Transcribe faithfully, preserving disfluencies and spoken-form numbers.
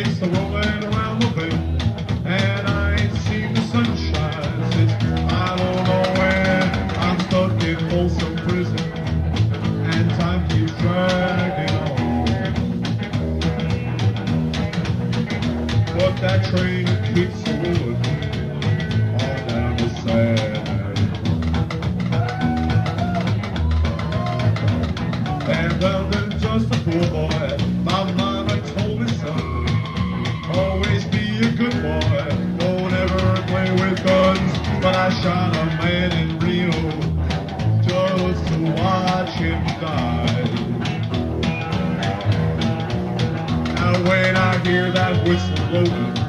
race the rolling around the bend, and I ain't seen the sunshine since I don't know when. I'm stuck in Folsom Prison, and time keeps dragging on. But that train keeps rolling on down the sand. And I'm just a poor boy. My mama told me, son, always be a good boy. Don't ever play with guns. But I shot a man in Rio just to watch him die. And when I hear that whistle blowing,